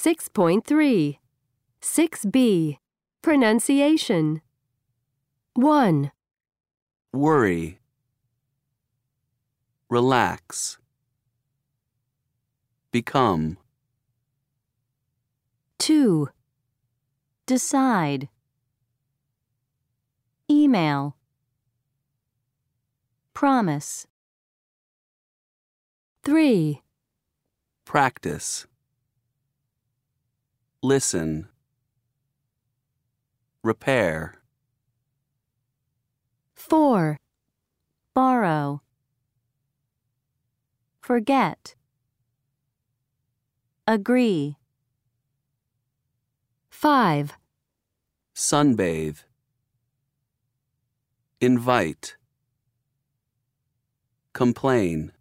6.3. 6B. Pronunciation. 1, Worry. Relax. Become. 2, Decide. Email. Promise. 3, Practice. Listen. Repair. 4, Borrow. Forget. Agree. 5, Sunbathe. Invite. Complain.